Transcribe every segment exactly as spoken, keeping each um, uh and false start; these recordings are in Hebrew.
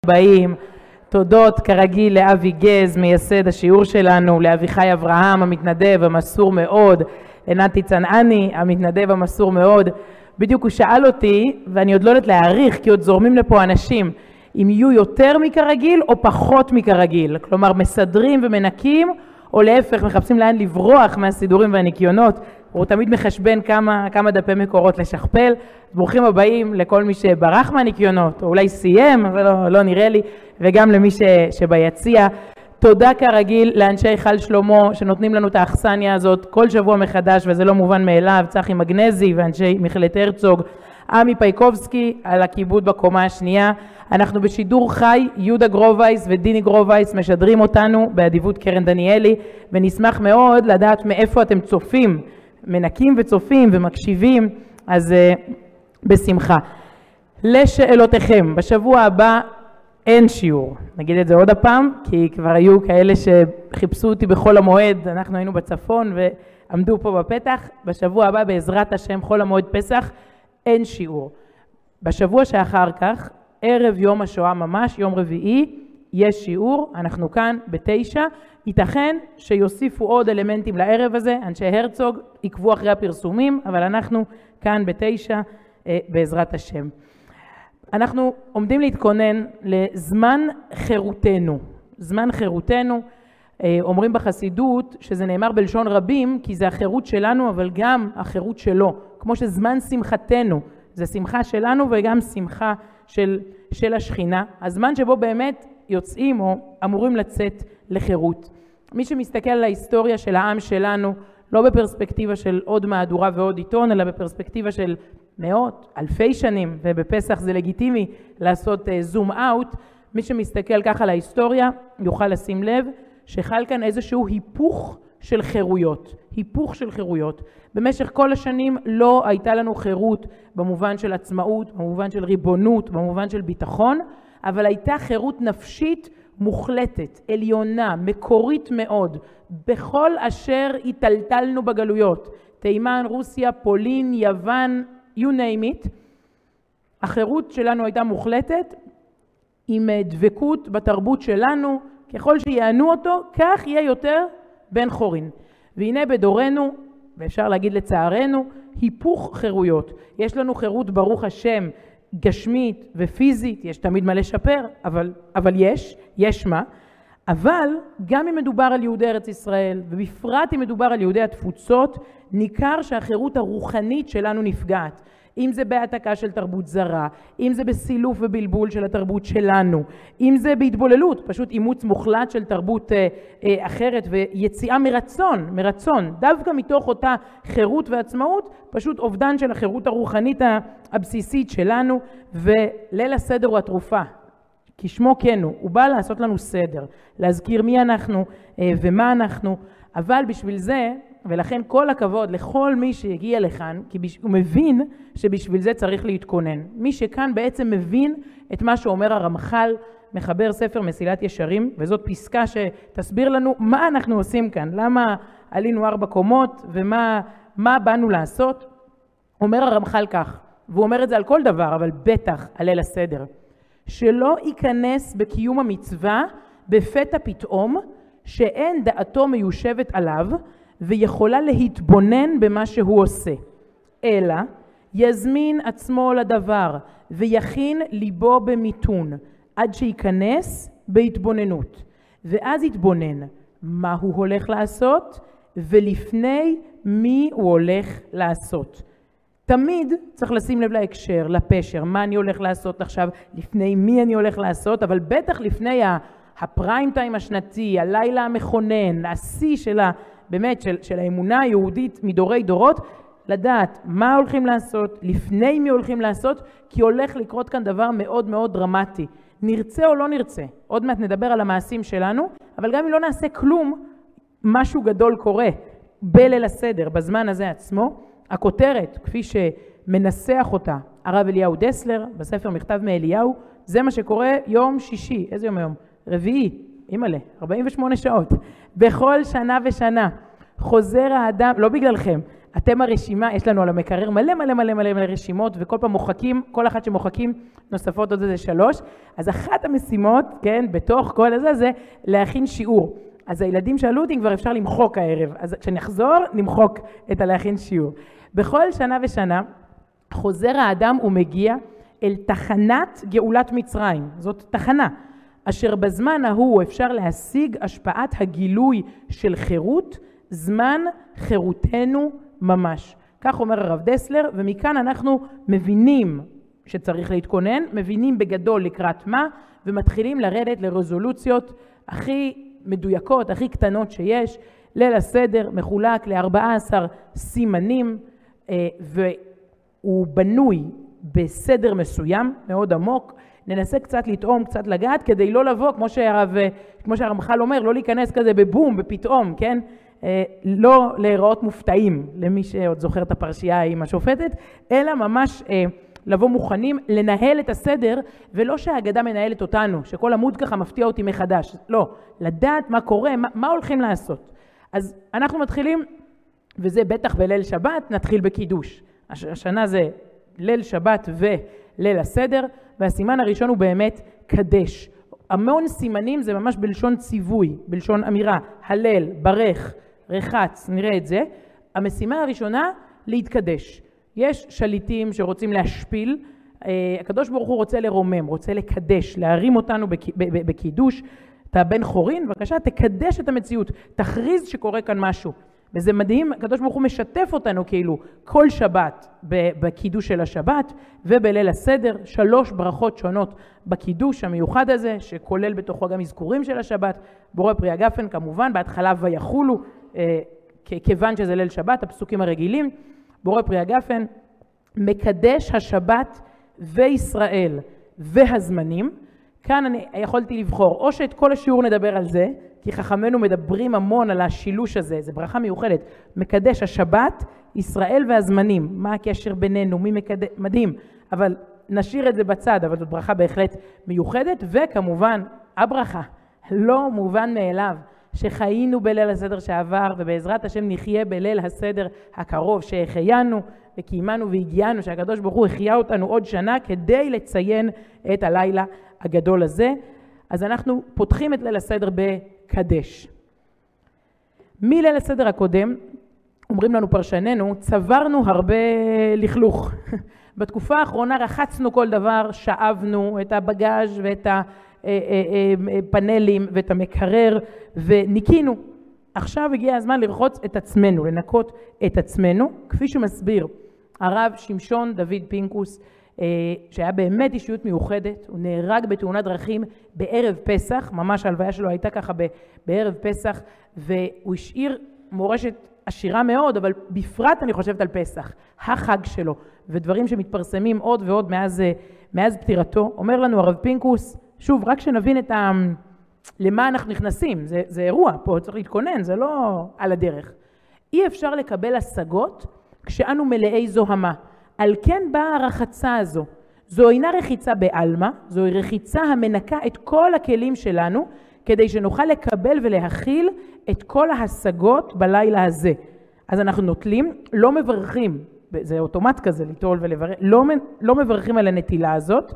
הבאים. תודות כרגיל לאבי גז, מייסד השיעור שלנו, לאביחי אברהם המתנדב המסור מאוד, לנתי צנעני המתנדב המסור מאוד. בדיוק הוא שאל אותי, ואני עוד לא יודעת להעריך כי עוד זורמים לפה אנשים, אם יהיו יותר מכרגיל או פחות מכרגיל, כלומר מסדרים ומנקים או להפך מחפשים לאן לברוח מהסידורים והניקיונות. הוא תמיד מחשבן כמה, כמה דפי מקורות לשכפל. ברוכים הבאים לכל מי שברח מהניקיונות, או אולי סיים, אבל לא, לא נראה לי, וגם למי ש, שביציע. תודה כרגיל לאנשי היכל שלמה שנותנים לנו את האכסניה הזאת כל שבוע מחדש, וזה לא מובן מאליו. צחי מגנזי ואנשי מכללת הרצוג, עמי פייקובסקי על הכיבוד בקומה השנייה. אנחנו בשידור חי, יהודה גרובייס ודיני גרובייס משדרים אותנו באדיבות קרן דניאלי, ונשמח מאוד לדעת מאיפה אתם צופים, מנקים וצופים ומקשיבים, אז uh, בשמחה. לשאלותיכם, בשבוע הבא אין שיעור, נגיד את זה עוד הפעם, כי כבר היו כאלה שחיפשו אותי בחול המועד, אנחנו היינו בצפון ועמדו פה בפתח. בשבוע הבא בעזרת השם חול המועד פסח אין שיעור. בשבוע שאחר כך, ערב יום השואה ממש, יום רביעי, יש שיעור. אנחנו כאן בתשע, ייתכן שיוסיפו עוד אלמנטים לערב הזה, אנשי הרצוג עקבו אחרי הפרסומים, אבל אנחנו כאן בתשע אה, בעזרת השם. אנחנו עומדים להתכונן לזמן חירותנו. זמן חירותנו, אה, אומרים בחסידות שזה נאמר בלשון רבים, כי זה החירות שלנו, אבל גם החירות שלו. כמו שזמן שמחתנו, זה שמחה שלנו וגם שמחה של, של השכינה. הזמן שבו באמת יוצאים או אמורים לצאת לחירות. מי שמסתכל על ההיסטוריה של העם שלנו, לא בפרספקטיבה של עוד מהדורה ועוד עיתון, אלא בפרספקטיבה של מאות, אלפי שנים, ובפסח זה לגיטימי לעשות זום אאוט. מי שמסתכל ככה על ההיסטוריה, יוכל לשים לב שחל כאן איזשהו היפוך של חירויות. היפוך של חירויות. במשך כל השנים לא הייתה לנו חירות במובן של עצמאות, במובן של ריבונות, במובן של ביטחון, אבל הייתה חירות נפשית מוחלטת, עליונה, מקורית מאוד, בכל אשר התלתלנו בגלויות. תימן, רוסיה, פולין, יוון, you name it. החירות שלנו הייתה מוחלטת, עם דבקות בתרבות שלנו, ככל שיענו אותו, כך יהיה יותר בן חורין. והנה בדורנו, ואפשר להגיד לצערנו, היפוך חירויות. יש לנו חירות ברוך השם, גשמית ופיזית, יש תמיד מה לשפר, אבל, אבל יש, יש מה. אבל גם אם מדובר על יהודי ארץ ישראל, ובפרט אם מדובר על יהודי התפוצות, ניכר שהחירות הרוחנית שלנו נפגעת. אם זה בהעתקה של תרבות זרה, אם זה בסילוף ובלבול של התרבות שלנו, אם זה בהתבוללות, פשוט אימוץ מוחלט של תרבות אה, אה, אחרת ויציאה מרצון, מרצון, דווקא מתוך אותה חירות ועצמאות, פשוט אובדן של החירות הרוחנית הבסיסית שלנו. וליל הסדר הוא התרופה, כשמו כן הוא, הוא בא לעשות לנו סדר, להזכיר מי אנחנו אה, ומה אנחנו, אבל בשביל זה, ולכן כל הכבוד לכל מי שהגיע לכאן, כי הוא מבין שבשביל זה צריך להתכונן. מי שכאן בעצם מבין את מה שאומר הרמח"ל, מחבר ספר מסילת ישרים, וזאת פסקה שתסביר לנו מה אנחנו עושים כאן, למה עלינו ארבע קומות ומה מה באנו לעשות. אומר הרמח"ל כך, והוא אומר את זה על כל דבר, אבל בטח על ליל הסדר, שלא ייכנס בקיום המצווה בפתע פתאום, שאין דעתו מיושבת עליו, ויכולה להתבונן במה שהוא עושה, אלא יזמין עצמו לדבר ויכין ליבו במיתון עד שיכנס בהתבוננות, ואז יתבונן מה הוא הולך לעשות ולפני מי הוא הולך לעשות. תמיד צריך לשים לב להקשר, לפשר, מה אני הולך לעשות עכשיו, לפני מי אני הולך לעשות, אבל בטח לפני הפריים טיים השנתי, הלילה המכונן, השיא של ה... באמת של, של האמונה היהודית מדורי דורות, לדעת מה הולכים לעשות, לפני מי הולכים לעשות, כי הולך לקרות כאן דבר מאוד מאוד דרמטי. נרצה או לא נרצה, עוד מעט נדבר על המעשים שלנו, אבל גם אם לא נעשה כלום, משהו גדול קורה בליל הסדר, בזמן הזה עצמו. הכותרת, כפי שמנסח אותה הרב אליהו דסלר, בספר מכתב מאליהו, זה מה שקורה יום שישי, איזה יום היום? רביעי, אימאלה, ארבעים ושמונה שעות, בכל שנה ושנה. חוזר האדם, לא בגללכם, אתם הרשימה, יש לנו על המקרר מלא מלא מלא מלא מלא רשימות, וכל פעם מוחקים, כל אחת שמוחקים נוספות עוד איזה שלוש, אז אחת המשימות, כן, בתוך כל הזה, זה להכין שיעור. אז הילדים שאלו אותי, כבר אפשר למחוק הערב, אז כשנחזור, נמחוק את הלהכין שיעור. בכל שנה ושנה, חוזר האדם ומגיע אל תחנת גאולת מצרים, זאת תחנה, אשר בזמן ההוא אפשר להשיג השפעת הגילוי של חירות, זמן חירותנו ממש. כך אומר הרב דסלר, ומכאן אנחנו מבינים שצריך להתכונן, מבינים בגדול לקראת מה, ומתחילים לרדת לרזולוציות הכי מדויקות, הכי קטנות שיש. ליל הסדר מחולק ל-ארבעה עשר סימנים, והוא בנוי בסדר מסוים, מאוד עמוק. ננסה קצת לטעום, קצת לגעת, כדי לא לבוא, כמו שהרב, כמו שהרמח"ל אומר, לא להיכנס כזה בבום, בפתאום, כן? לא להיראות מופתעים, למי שעוד זוכר את הפרשייה עם השופטת, אלא ממש לבוא מוכנים לנהל את הסדר, ולא שהאגדה מנהלת אותנו, שכל עמוד ככה מפתיע אותי מחדש. לא, לדעת מה קורה, מה, מה הולכים לעשות. אז אנחנו מתחילים, וזה בטח בליל שבת, נתחיל בקידוש. השנה זה ליל שבת וליל הסדר, והסימן הראשון הוא באמת קדש. המון סימנים זה ממש בלשון ציווי, בלשון אמירה, הלל, ברך, רחץ, נראה את זה. המשימה הראשונה, להתקדש. יש שליטים שרוצים להשפיל, הקדוש ברוך הוא רוצה לרומם, רוצה לקדש, להרים אותנו בקידוש. אתה בן חורין, בבקשה, תקדש את המציאות, תכריז שקורה כאן משהו. וזה מדהים, הקדוש ברוך הוא משתף אותנו כאילו כל שבת בקידוש של השבת, ובליל הסדר שלוש ברכות שונות בקידוש המיוחד הזה, שכולל בתוכו גם אזכורים של השבת, בורא פרי הגפן כמובן, בהתחלה ויחולו, כיוון שזה ליל שבת, הפסוקים הרגילים, בורא פרי הגפן, מקדש השבת וישראל והזמנים. כאן אני יכולתי לבחור, או שאת כל השיעור נדבר על זה, כי חכמינו מדברים המון על השילוש הזה, זה ברכה מיוחדת, מקדש השבת, ישראל והזמנים, מה הקשר בינינו, מי מקדש, מדהים, אבל נשאיר את זה בצד, אבל זאת ברכה בהחלט מיוחדת, וכמובן, הברכה, לא מובן מאליו, שחיינו בליל הסדר שעבר, ובעזרת השם נחיה בליל הסדר הקרוב, שהחיינו וקיימנו והגיענו, שהקדוש ברוך הוא החיה אותנו עוד שנה, כדי לציין את הלילה הגדול הזה. אז אנחנו פותחים את ליל הסדר בקדש. מליל הסדר הקודם, אומרים לנו פרשננו, צברנו הרבה לכלוך. בתקופה האחרונה רחצנו כל דבר, שאבנו את הבגז' ואת הפאנלים ואת המקרר וניקינו. עכשיו הגיע הזמן לרחוץ את עצמנו, לנקות את עצמנו, כפי שמסביר הרב שמשון דוד פינקוס, שהיה באמת אישיות מיוחדת, הוא נהרג בתאונת דרכים בערב פסח, ממש ההלוויה שלו הייתה ככה בערב פסח, והוא השאיר מורשת עשירה מאוד, אבל בפרט אני חושבת על פסח, החג שלו, ודברים שמתפרסמים עוד ועוד מאז, מאז פטירתו. אומר לנו הרב פינקוס, שוב, רק שנבין את ה... למה אנחנו נכנסים, זה, זה אירוע, פה צריך להתכונן, זה לא על הדרך. אי אפשר לקבל השגות כשאנו מלאי זוהמה. על כן באה הרחצה הזו. זו אינה רחיצה בעלמה, זו רחיצה המנקה את כל הכלים שלנו, כדי שנוכל לקבל ולהכיל את כל ההשגות בלילה הזה. אז אנחנו נוטלים, לא מברכים, זה אוטומט כזה, ליטול ולברך, לא, לא מברכים על הנטילה הזאת,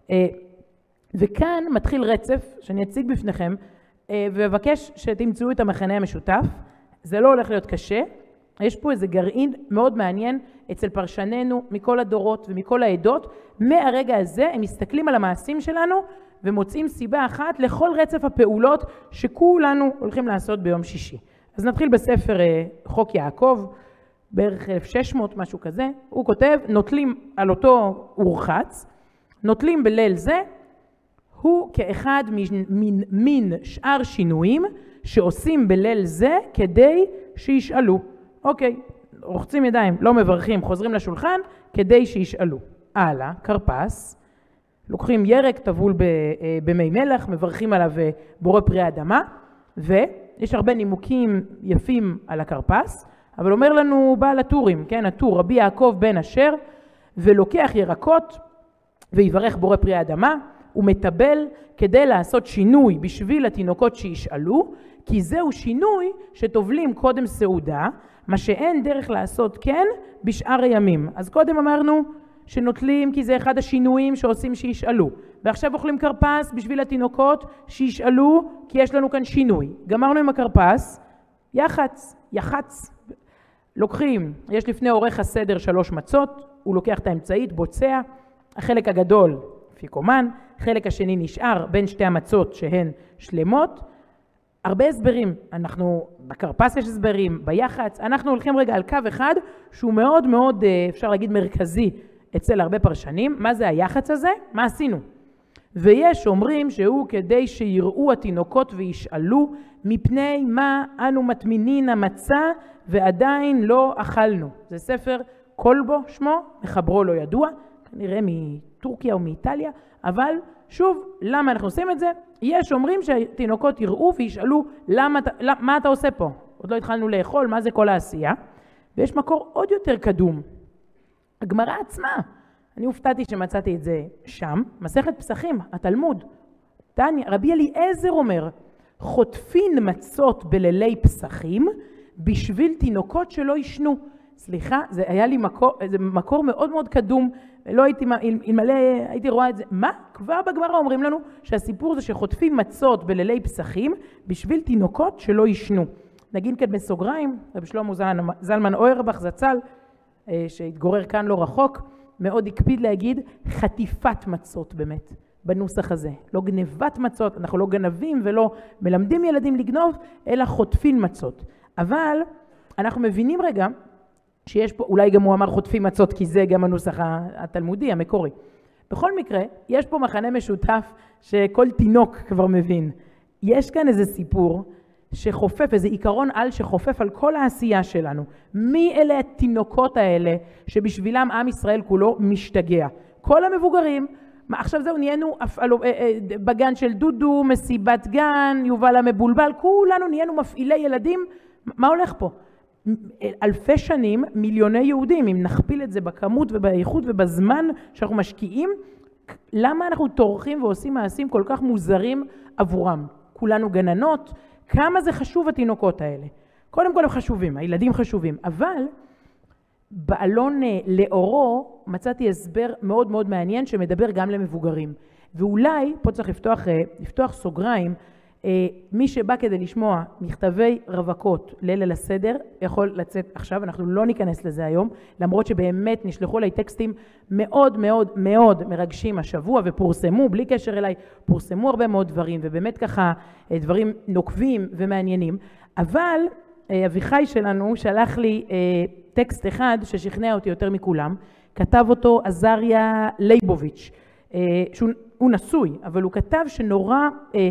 וכאן מתחיל רצף שאני אציג בפניכם, ובבקש שתמצאו את המכנה המשותף. זה לא הולך להיות קשה, יש פה איזה גרעין מאוד מעניין אצל פרשננו מכל הדורות ומכל העדות. מהרגע הזה הם מסתכלים על המעשים שלנו ומוצאים סיבה אחת לכל רצף הפעולות שכולנו הולכים לעשות ביום שישי. אז נתחיל בספר חוק יעקב, בערך אלף ושש מאות משהו כזה. הוא כותב, נוטלים על אותו אורחץ, נוטלים בליל זה, הוא כאחד מין, מין שאר שינויים שעושים בליל זה כדי שישאלו. אוקיי, רוחצים ידיים, לא מברכים, חוזרים לשולחן כדי שישאלו. הלאה, קרפס, לוקחים ירק טבול במי מלח, מברכים עליו בורא פרי האדמה, ויש הרבה נימוקים יפים על הקרפס, אבל אומר לנו בעל הטורים, כן, הטור, רבי יעקב בן אשר, ולוקח ירקות ויברך בורא פרי האדמה, הוא מטבל כדי לעשות שינוי בשביל התינוקות שישאלו, כי זהו שינוי שטובלים קודם סעודה, מה שאין דרך לעשות כן בשאר הימים. אז קודם אמרנו שנוטלים כי זה אחד השינויים שעושים שישאלו, ועכשיו אוכלים קרפס בשביל התינוקות שישאלו כי יש לנו כאן שינוי. גמרנו עם הקרפס, יחץ, יחץ, לוקחים, יש לפני עורך הסדר שלוש מצות, הוא לוקח את האמצעית, בוצע, החלק הגדול פיקומן, חלק השני נשאר בין שתי המצות שהן שלמות. הרבה הסברים, אנחנו בקרפס יש הסברים, ביחץ, אנחנו הולכים רגע על קו אחד שהוא מאוד מאוד, אפשר להגיד, מרכזי אצל הרבה פרשנים. מה זה היחץ הזה? מה עשינו? ויש אומרים שהוא כדי שיראו התינוקות וישאלו מפני מה אנו מטמינין המצה ועדיין לא אכלנו. זה ספר קולבו שמו, מחברו לא ידוע, כנראה מטורקיה או מאיטליה, אבל שוב, למה אנחנו עושים את זה? יש אומרים שהתינוקות יראו וישאלו למה, מה אתה עושה פה? עוד לא התחלנו לאכול, מה זה כל העשייה? ויש מקור עוד יותר קדום, הגמרא עצמה. אני הופתעתי שמצאתי את זה שם, מסכת פסחים, התלמוד. תניא, רבי אליעזר אומר, חוטפין מצות בלילי פסחים בשביל תינוקות שלא ישנו. סליחה, זה היה לי מקור, זה מקור מאוד מאוד קדום, לא הייתי, אלמלא הייתי רואה את זה. מה? כבר בגמרא אומרים לנו שהסיפור זה שחוטפים מצות בלילי פסחים בשביל תינוקות שלא ישנו. נגיד כאן בסוגריים, רבי שלמה זלמן אוירבך זצ"ל, שהתגורר כאן לא רחוק, מאוד הקפיד להגיד חטיפת מצות באמת, בנוסח הזה. לא גנבת מצות, אנחנו לא גנבים ולא מלמדים ילדים לגנוב, אלא חוטפים מצות. אבל אנחנו מבינים רגע, שיש פה, אולי גם הוא אמר חוטפים מצות, כי זה גם הנוסח התלמודי, המקורי. בכל מקרה, יש פה מחנה משותף שכל תינוק כבר מבין. יש כאן איזה סיפור שחופף, איזה עיקרון על שחופף על כל העשייה שלנו. מי אלה התינוקות האלה שבשבילם עם ישראל כולו משתגע? כל המבוגרים, מה, עכשיו זהו, נהיינו בגן של דודו, מסיבת גן, יובל המבולבל, כולנו נהיינו מפעילי ילדים. מה הולך פה? אלפי שנים, מיליוני יהודים, אם נכפיל את זה בכמות ובאיכות ובזמן שאנחנו משקיעים, למה אנחנו טורחים ועושים מעשים כל כך מוזרים עבורם? כולנו גננות, כמה זה חשוב התינוקות האלה? קודם כל הם חשובים, הילדים חשובים, אבל בעלון לאורו מצאתי הסבר מאוד מאוד מעניין שמדבר גם למבוגרים. ואולי, פה צריך לפתוח, לפתוח סוגריים, מי שבא כדי לשמוע מכתבי רווקות ליל הסדר יכול לצאת עכשיו, אנחנו לא ניכנס לזה היום, למרות שבאמת נשלחו לי טקסטים מאוד מאוד מאוד מרגשים השבוע ופורסמו, בלי קשר אליי, פורסמו הרבה מאוד דברים, ובאמת ככה דברים נוקבים ומעניינים. אבל אביחי שלנו שלח לי טקסט אחד ששכנע אותי יותר מכולם, כתב אותו עזריה ליבוביץ', שהוא נשוי, אבל הוא כתב שנורא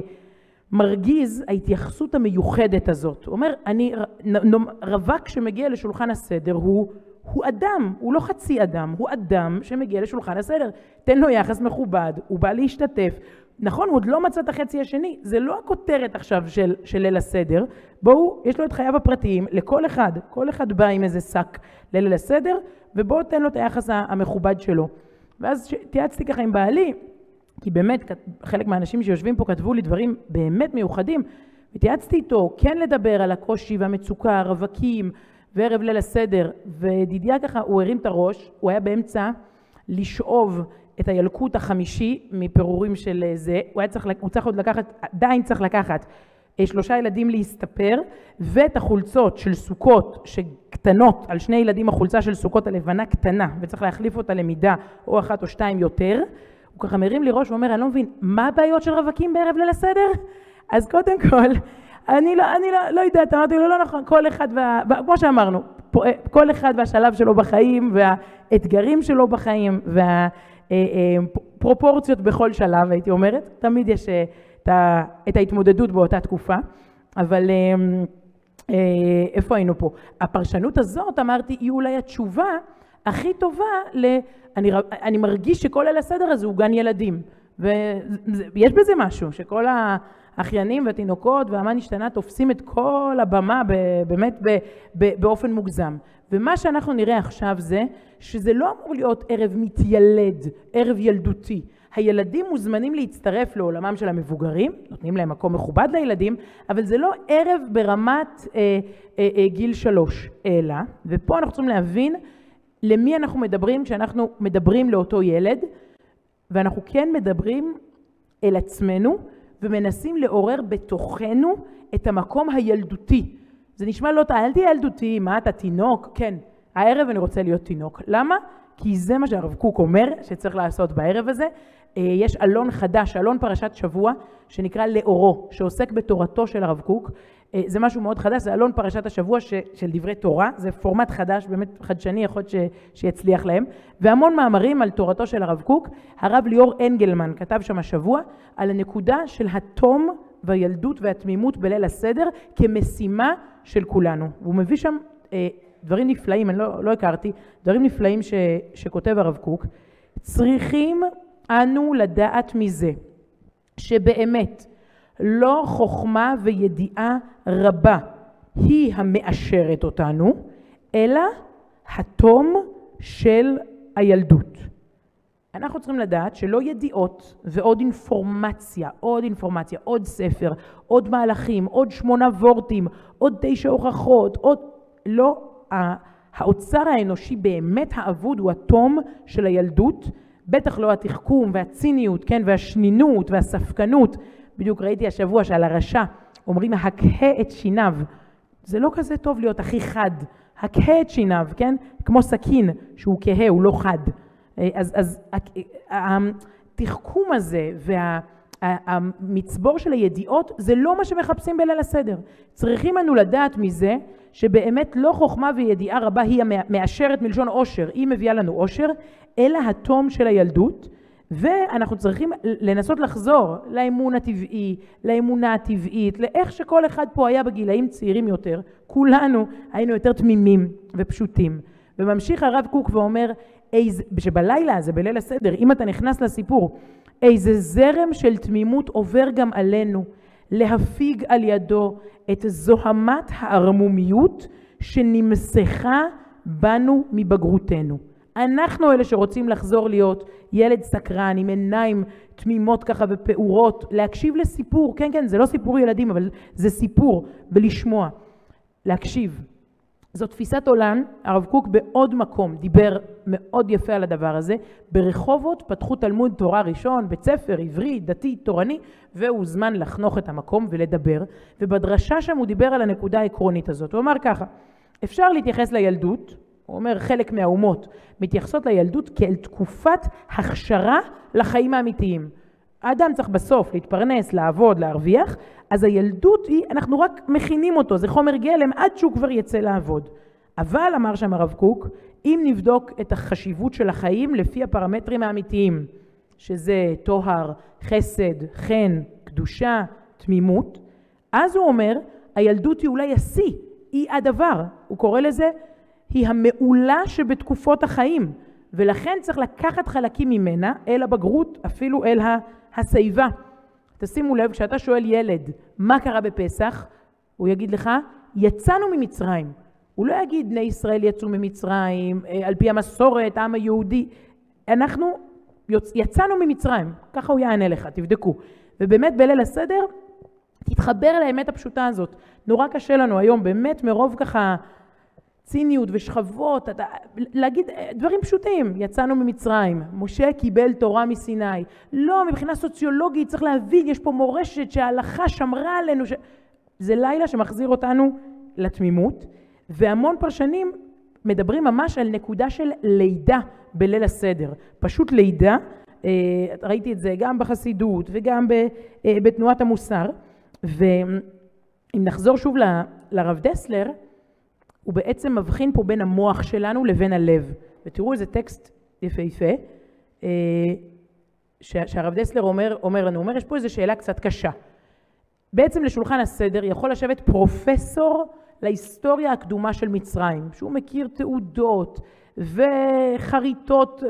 מרגיז ההתייחסות המיוחדת הזאת. הוא אומר, אני, רווק שמגיע לשולחן הסדר הוא, הוא אדם, הוא לא חצי אדם, הוא אדם שמגיע לשולחן הסדר. תן לו יחס מכובד, הוא בא להשתתף. נכון, הוא עוד לא מצא את החצי השני, זה לא הכותרת עכשיו של, של ליל הסדר. בואו, יש לו את חייו הפרטיים, לכל אחד, כל אחד בא עם איזה שק לליל הסדר, ובואו תן לו את היחס המכובד שלו. ואז תייעצתי ככה עם בעלי, כי באמת חלק מהאנשים שיושבים פה כתבו לי דברים באמת מיוחדים, ותייעצתי איתו כן לדבר על הקושי והמצוקה, הרווקים וערב ליל הסדר, ודידיה ככה הוא הרים את הראש, הוא היה באמצע לשאוב את הילקוט החמישי מפירורים של זה, הוא היה צריך, הוא צריך עוד לקחת, עדיין צריך לקחת שלושה ילדים להסתפר, ואת החולצות של סוכות שקטנות, על שני ילדים החולצה של סוכות הלבנה קטנה, וצריך להחליף אותה למידה או אחת או שתיים יותר, הוא ככה מרים לי ראש ואומר, אני לא מבין, מה הבעיות של רווקים בערב ליל הסדר? אז קודם כל, אני לא, אני לא, לא יודעת, אמרתי לו, לא נכון, כל אחד, וה, כמו שאמרנו, כל אחד והשלב שלו בחיים, והאתגרים שלו בחיים, והפרופורציות בכל שלב, הייתי אומרת, תמיד יש את, ה, את ההתמודדות באותה תקופה, אבל איפה היינו פה? הפרשנות הזאת, אמרתי, היא אולי התשובה הכי טובה ל... אני, אני מרגיש שכל ליל הסדר הזה הוא גן ילדים. ויש בזה משהו, שכל האחיינים והתינוקות והמן השתנה תופסים את כל הבמה באמת באופן מוגזם. ומה שאנחנו נראה עכשיו זה, שזה לא אמור להיות ערב מתיילד, ערב ילדותי. הילדים מוזמנים להצטרף לעולמם של המבוגרים, נותנים להם מקום מכובד לילדים, אבל זה לא ערב ברמת אה, אה, אה, גיל שלוש, אלא, ופה אנחנו צריכים להבין למי אנחנו מדברים כשאנחנו מדברים לאותו ילד, ואנחנו כן מדברים אל עצמנו, ומנסים לעורר בתוכנו את המקום הילדותי. זה נשמע לא, אל תהיה ילדותי, מה אתה תינוק? כן, הערב אני רוצה להיות תינוק. למה? כי זה מה שהרב קוק אומר שצריך לעשות בערב הזה. יש אלון חדש, אלון פרשת שבוע, שנקרא לאורו, שעוסק בתורתו של הרב קוק. זה משהו מאוד חדש, זה אלון פרשת השבוע ש, של דברי תורה, זה פורמט חדש, באמת חדשני, יכול להיות ש, שיצליח להם, והמון מאמרים על תורתו של הרב קוק. הרב ליאור אנגלמן כתב שם השבוע על הנקודה של התום והילדות והתמימות בליל הסדר כמשימה של כולנו. והוא מביא שם אה, דברים נפלאים, אני לא, לא הכרתי, דברים נפלאים ש, שכותב הרב קוק. צריכים אנו לדעת מזה, שבאמת לא חוכמה וידיעה רבה היא המאשרת אותנו, אלא התום של הילדות. אנחנו צריכים לדעת שלא ידיעות ועוד אינפורמציה, עוד אינפורמציה, עוד ספר, עוד מהלכים, עוד שמונה וורטים, עוד תשע הוכחות, עוד לא, האוצר האנושי באמת האבוד הוא התום של הילדות, בטח לא התחכום והציניות, כן, והשנינות והספקנות. בדיוק ראיתי השבוע שעל הרשע אומרים הקהה את שיניו. זה לא כזה טוב להיות הכי חד. הקהה את שיניו, כן? כמו סכין שהוא כהה, הוא לא חד. אז, אז התחכום הזה והמצבור של הידיעות זה לא מה שמחפשים בליל הסדר. צריכים לנו לדעת מזה שבאמת לא חוכמה וידיעה רבה היא המאשרת מלשון עושר, היא מביאה לנו עושר, אלא התום של הילדות, ואנחנו צריכים לנסות לחזור לאמון הטבעי, לאמונה הטבעית, לאיך שכל אחד פה היה בגילאים צעירים יותר, כולנו היינו יותר תמימים ופשוטים. וממשיך הרב קוק ואומר, איזה, שבלילה הזה, בליל הסדר, אם אתה נכנס לסיפור, איזה זרם של תמימות עובר גם עלינו, להפיג על ידו את זוהמת הערמומיות שנמסכה בנו מבגרותנו. אנחנו אלה שרוצים לחזור להיות ילד סקרן עם עיניים תמימות ככה ופעורות, להקשיב לסיפור, כן כן זה לא סיפור ילדים אבל זה סיפור בלשמוע, להקשיב. זו תפיסת עולם, הרב קוק בעוד מקום דיבר מאוד יפה על הדבר הזה, ברחובות פתחו תלמוד תורה ראשון, בית ספר עברי, דתי, תורני, והוא זמן לחנוך את המקום ולדבר, ובדרשה שם הוא דיבר על הנקודה העקרונית הזאת, הוא אמר ככה, אפשר להתייחס לילדות, הוא אומר חלק מהאומות מתייחסות לילדות כאל תקופת הכשרה לחיים האמיתיים. האדם צריך בסוף להתפרנס, לעבוד, להרוויח, אז הילדות היא, אנחנו רק מכינים אותו, זה חומר גלם עד שהוא כבר יצא לעבוד. אבל אמר שם הרב קוק, אם נבדוק את החשיבות של החיים לפי הפרמטרים האמיתיים, שזה טוהר, חסד, חן, קדושה, תמימות, אז הוא אומר, הילדות היא אולי השיא, היא הדבר, הוא קורא לזה, היא המעולה שבתקופות החיים, ולכן צריך לקחת חלקים ממנה אל הבגרות, אפילו אל הסייבה. תשימו לב, כשאתה שואל ילד, מה קרה בפסח? הוא יגיד לך, יצאנו ממצרים. הוא לא יגיד, בני ישראל יצאו ממצרים, על פי המסורת, העם היהודי. אנחנו יצאנו ממצרים, ככה הוא יענה לך, תבדקו. ובאמת בליל הסדר, תתחבר לאמת הפשוטה הזאת. נורא קשה לנו היום, באמת מרוב ככה, ציניות ושכבות, אתה, להגיד דברים פשוטים, יצאנו ממצרים, משה קיבל תורה מסיני, לא, מבחינה סוציולוגית צריך להבין, יש פה מורשת שההלכה שמרה עלינו, ש... זה לילה שמחזיר אותנו לתמימות, והמון פרשנים מדברים ממש על נקודה של לידה בליל הסדר, פשוט לידה, ראיתי את זה גם בחסידות וגם בתנועת המוסר, ואם נחזור שוב לרב דסלר, הוא בעצם מבחין פה בין המוח שלנו לבין הלב. ותראו איזה טקסט יפהפה, שהרב דסלר אומר, אומר לנו, אומר, יש פה איזו שאלה קצת קשה. בעצם לשולחן הסדר יכול לשבת פרופסור להיסטוריה הקדומה של מצרים, שהוא מכיר תעודות וחריטות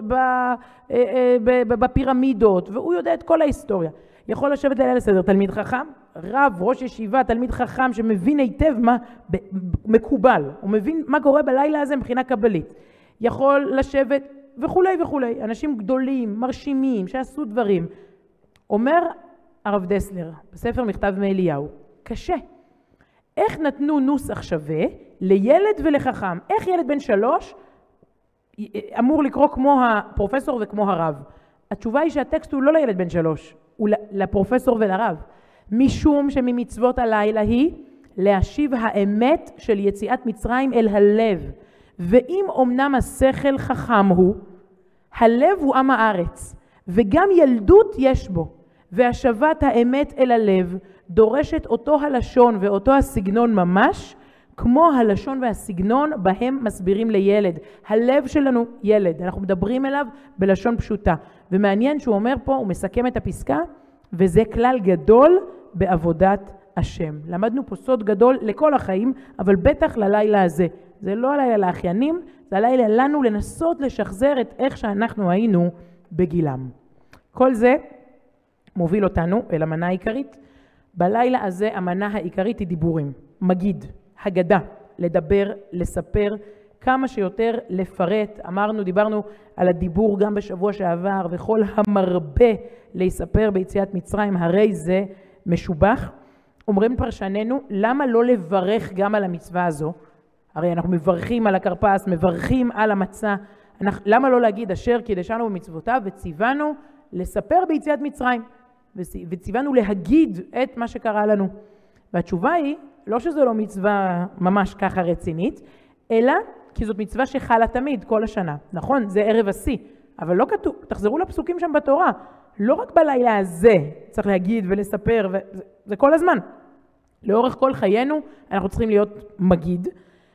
בפירמידות, והוא יודע את כל ההיסטוריה. יכול לשבת ליל הסדר תלמיד חכם, רב, ראש ישיבה, תלמיד חכם שמבין היטב מה מקובל, הוא מבין מה קורה בלילה הזה מבחינה קבלית. יכול לשבת וכולי וכולי, אנשים גדולים, מרשימים, שעשו דברים. אומר הרב דסלר בספר מכתב מאליהו, קשה. איך נתנו נוסח שווה לילד ולחכם? איך ילד בן שלוש אמור לקרוא כמו הפרופסור וכמו הרב? התשובה היא שהטקסט הוא לא לילד בן שלוש, הוא לפרופסור ולרב. משום שממצוות הלילה היא להשיב האמת של יציאת מצרים אל הלב. ואם אמנם השכל חכם הוא, הלב הוא עם הארץ, וגם ילדות יש בו. והשבת האמת אל הלב דורשת אותו הלשון ואותו הסגנון ממש, כמו הלשון והסגנון בהם מסבירים לילד. הלב שלנו ילד, אנחנו מדברים אליו בלשון פשוטה. ומעניין שהוא אומר פה, הוא מסכם את הפסקה, וזה כלל גדול בעבודת השם. למדנו פה סוד גדול לכל החיים, אבל בטח ללילה הזה. זה לא הלילה לאחיינים, זה הלילה לנו לנסות לשחזר את איך שאנחנו היינו בגילם. כל זה מוביל אותנו אל המנה העיקרית. בלילה הזה המנה העיקרית היא דיבורים, מגיד, הגדה, לדבר, לספר, כמה שיותר לפרט. אמרנו, דיברנו על הדיבור גם בשבוע שעבר, וכל המרבה להספר ביציאת מצרים, הרי זה משובח. אומרים פרשננו, למה לא לברך גם על המצווה הזו? הרי אנחנו מברכים על הכרפס, מברכים על המצה. אנחנו, למה לא להגיד אשר קידשנו במצוותיו וציוונו לספר ביציאת מצרים? וציוונו להגיד את מה שקרה לנו. והתשובה היא, לא שזו לא מצווה ממש ככה רצינית, אלא כי זאת מצווה שחלה תמיד כל השנה. נכון, זה ערב השיא, אבל לא כתוב, תחזרו לפסוקים שם בתורה. לא רק בלילה הזה צריך להגיד ולספר, וזה, זה כל הזמן. לאורך כל חיינו אנחנו צריכים להיות מגיד,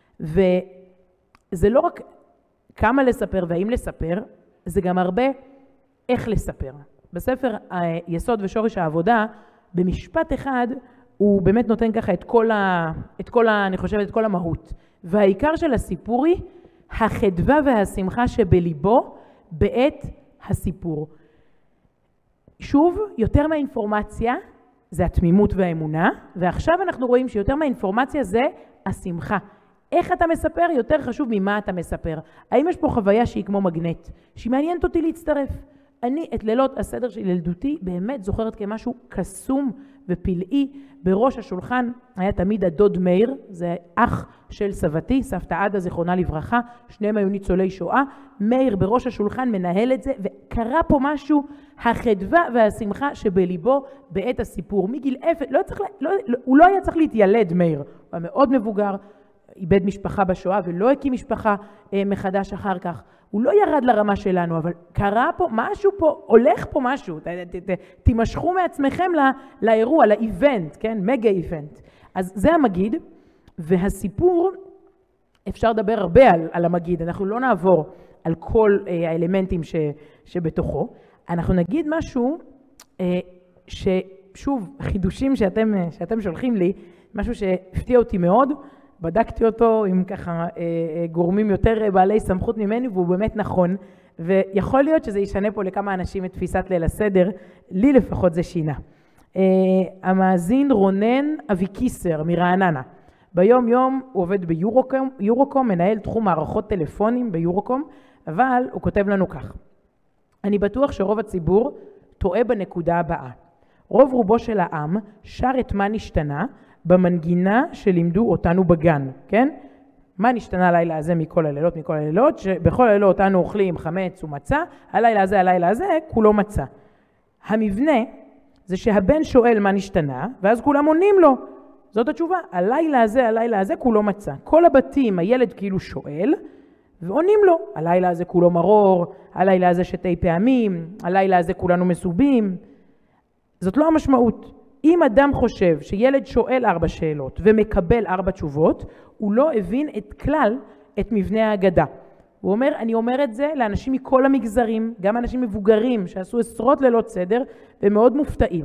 וזה לא רק כמה לספר והאם לספר, זה גם הרבה איך לספר. בספר יסוד ושורש העבודה, במשפט אחד, הוא באמת נותן ככה את כל ה, את כל ה, אני חושבת, את כל המהות. והעיקר של הסיפור היא החדווה והשמחה שבליבו בעת הסיפור. שוב, יותר מהאינפורמציה זה התמימות והאמונה, ועכשיו אנחנו רואים שיותר מהאינפורמציה זה השמחה. איך אתה מספר יותר חשוב ממה אתה מספר. האם יש פה חוויה שהיא כמו מגנט, שהיא מעניינת אותי להצטרף? אני את לילות הסדר של ילדותי באמת זוכרת כמשהו קסום ופלאי. בראש השולחן היה תמיד הדוד מאיר, זה אח של סבתי, סבתא עדה זיכרונה לברכה, שניהם היו ניצולי שואה. מאיר בראש השולחן מנהל את זה, וקרה פה משהו, החדווה והשמחה שבליבו בעת הסיפור. מגיל אפס, לא צריך, לא, הוא לא היה צריך להתיילד מאיר, הוא היה מאוד מבוגר, איבד משפחה בשואה ולא הקים משפחה אה, מחדש אחר כך. הוא לא ירד לרמה שלנו, אבל קרה פה משהו פה, הולך פה משהו, ת, ת, ת, תימשכו מעצמכם לא, לאירוע, לאיבנט, כן? מגה איבנט. אז זה המגיד, והסיפור, אפשר לדבר הרבה על, על המגיד, אנחנו לא נעבור על כל אה, האלמנטים ש, שבתוכו, אנחנו נגיד משהו אה, ששוב, חידושים שאתם, שאתם שולחים לי, משהו שהפתיע אותי מאוד, בדקתי אותו עם ככה גורמים יותר בעלי סמכות ממני, והוא באמת נכון, ויכול להיות שזה ישנה פה לכמה אנשים את תפיסת ליל הסדר, לי לפחות זה שינה. המאזין רונן אביקיסר מרעננה, ביום יום הוא עובד ביורוקום, יורוקום, מנהל תחום מערכות טלפונים ביורוקום, אבל הוא כותב לנו כך, אני בטוח שרוב הציבור טועה בנקודה הבאה. רוב רובו של העם שר את מה נשתנה, במנגינה שלימדו אותנו בגן, כן? מה נשתנה הלילה הזה מכל הלילות, מכל הלילות, שבכל הלילות אותנו אוכלים חמץ ומצה, הלילה הזה, הלילה הזה, כולו מצה. המבנה זה שהבן שואל מה נשתנה, ואז כולם עונים לו. זאת התשובה, הלילה הזה, הלילה הזה, כולו מצה. כל הבתים, הילד כאילו שואל, ועונים לו. הלילה הזה כולו מרור, הלילה הזה שתי פעמים, הלילה הזה כולנו מסובים. זאת לא המשמעות. אם אדם חושב שילד שואל ארבע שאלות ומקבל ארבע תשובות, הוא לא הבין את כלל את מבנה ההגדה. הוא אומר, אני אומר את זה לאנשים מכל המגזרים, גם אנשים מבוגרים שעשו עשרות לילות סדר ומאוד מופתעים.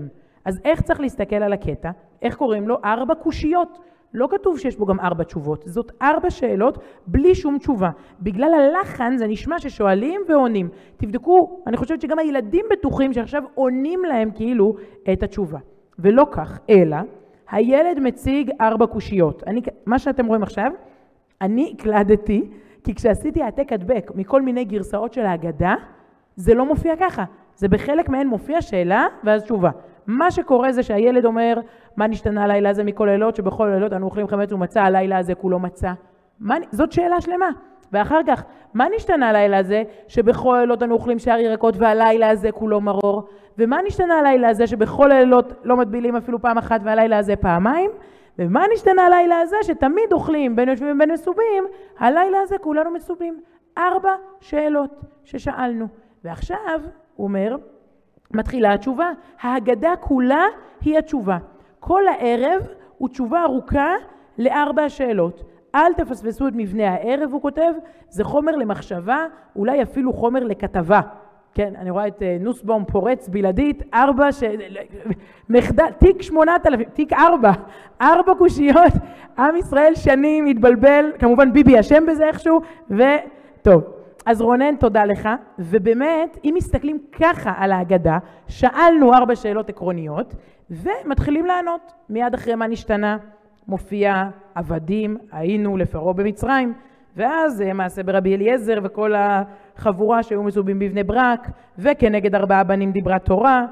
אז איך צריך להסתכל על הקטע? איך קוראים לו? ארבע קושיות. לא כתוב שיש בו גם ארבע תשובות. זאת ארבע שאלות בלי שום תשובה. בגלל הלחן זה נשמע ששואלים ועונים. תבדקו, אני חושבת שגם הילדים בטוחים שעכשיו עונים להם כאילו את התשובה. ולא כך, אלא הילד מציג ארבע קושיות. אני, מה שאתם רואים עכשיו, אני הקלדתי, כי כשעשיתי העתק הדבק מכל מיני גרסאות של ההגדה, זה לא מופיע ככה. זה בחלק מהן מופיע שאלה ואז תשובה. מה שקורה זה שהילד אומר, מה נשתנה הלילה הזה מכל לילות, שבכל לילות אנו אוכלים חמץ ומצה, הלילה הזה כולו מצה. מה, זאת שאלה שלמה. ואחר כך, מה נשתנה הלילה הזה, שבכל לילות אנו אוכלים שאר ירקות, והלילה הזה כולו מרור? ומה נשתנה הלילה הזה, שבכל לילות לא מטבילים אפילו פעם אחת, והלילה הזה פעמיים? ומה נשתנה הלילה הזה, שתמיד אוכלים בין יושבים ובין מסובים, הלילה הזה כולנו מסובים. ארבע שאלות ששאלנו. ועכשיו, הוא אומר, מתחילה התשובה. ההגדה כולה היא התשובה. כל הערב הוא תשובה ארוכה לארבע השאלות. אל תפספסו את מבנה הערב, הוא כותב, זה חומר למחשבה, אולי אפילו חומר לכתבה. כן, אני רואה את נוסבאום פורץ בלעדית, ארבע, ש... מחדל, תיק שמונת אלפים, תיק ארבע, ארבע קושיות, עם ישראל שנים מתבלבל, כמובן ביבי אשם בזה איכשהו, וטוב. אז רונן, תודה לך, ובאמת, אם מסתכלים ככה על ההגדה, שאלנו ארבע שאלות עקרוניות, ומתחילים לענות. מיד אחרי מה נשתנה, מופיע עבדים, היינו לפרעה במצרים, ואז מעשה ברבי אליעזר וכל החבורה שהיו מסובים בבני ברק, וכנגד ארבעה בנים דיברה תורה,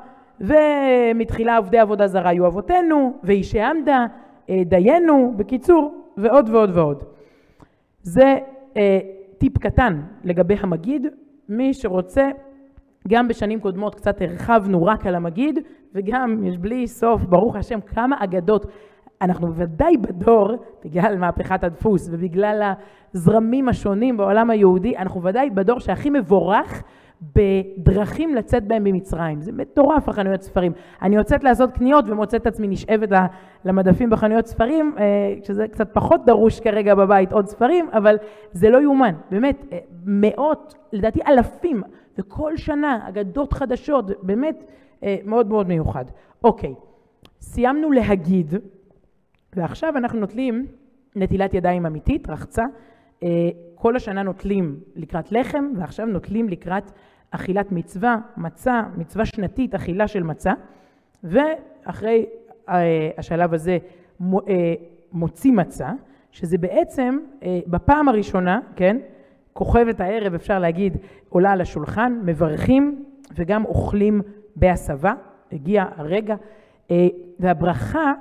ומתחילה עובדי עבודה זרה היו אבותינו, ואישי עמדה, דיינו, בקיצור, ועוד ועוד ועוד. זה טיפ קטן לגבי המגיד, מי שרוצה, גם בשנים קודמות קצת הרחבנו רק על המגיד, וגם יש בלי סוף, ברוך השם, כמה אגדות. אנחנו ודאי בדור, בגלל מהפכת הדפוס ובגלל הזרמים השונים בעולם היהודי, אנחנו ודאי בדור שהכי מבורך בדרכים לצאת בהם במצרים. זה מטורף החנויות ספרים. אני יוצאת לעשות קניות ומוצאת עצמי נשאבת למדפים בחנויות ספרים, שזה קצת פחות דרוש כרגע בבית עוד ספרים, אבל זה לא יומן. באמת, מאות, לדעתי אלפים, וכל שנה אגדות חדשות, באמת מאוד מאוד מיוחד. אוקיי, סיימנו להגיד, ועכשיו אנחנו נוטלים נטילת ידיים אמיתית, רחצה. כל השנה נוטלים לקראת לחם, ועכשיו נוטלים לקראת אכילת מצווה, מצה, מצווה שנתית, אכילה של מצה. ואחרי השלב הזה מוציא מצה, שזה בעצם בפעם הראשונה, כן, כוכבת הערב, אפשר להגיד, עולה על השולחן, מברכים וגם אוכלים בהסבה. הגיע הרגע, והברכה,